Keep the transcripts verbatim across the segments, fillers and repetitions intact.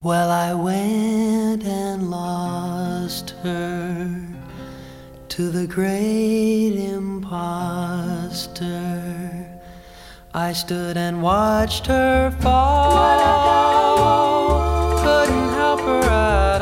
Well, I went and lost her to the great imposter. I stood and watched her fall, couldn't help her at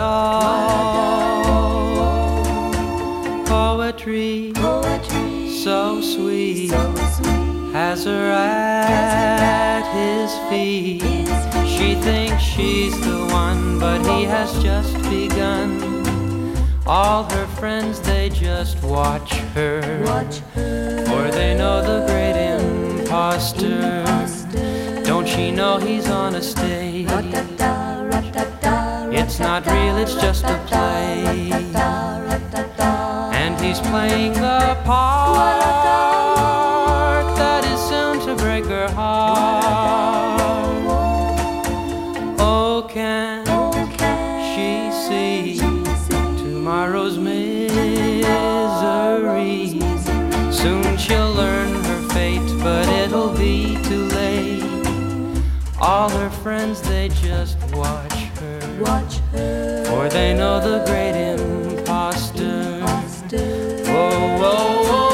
all. Poetry, so sweet, has her at his feet. She thinks she's the one, but he has just begun. All her friends, they just watch her, for they know the great imposter. Don't she know he's on a stage? It's not real, it's just a play. And he's playing the part that is soon to break her heart. Oh, can she see tomorrow's misery? Soon she'll learn her fate, but it'll be too late. All her friends, they just watch her, for they know the great imposter. Whoa, whoa, whoa.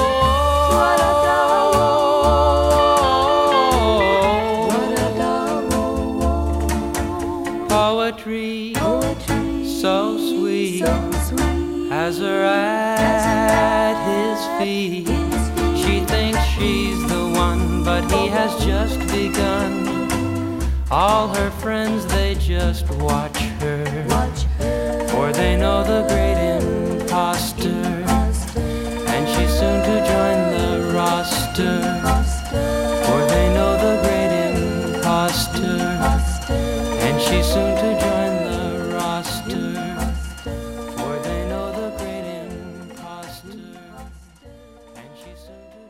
Poetry, so sweet, has her at his feet. She thinks she's the one, but he has just begun. All her friends, they just watch her, for they know the great imposter. And she's soon to join the roster, for they know the great imposter. And she's soon to join the roster, for they know the great imposter. And she's soon to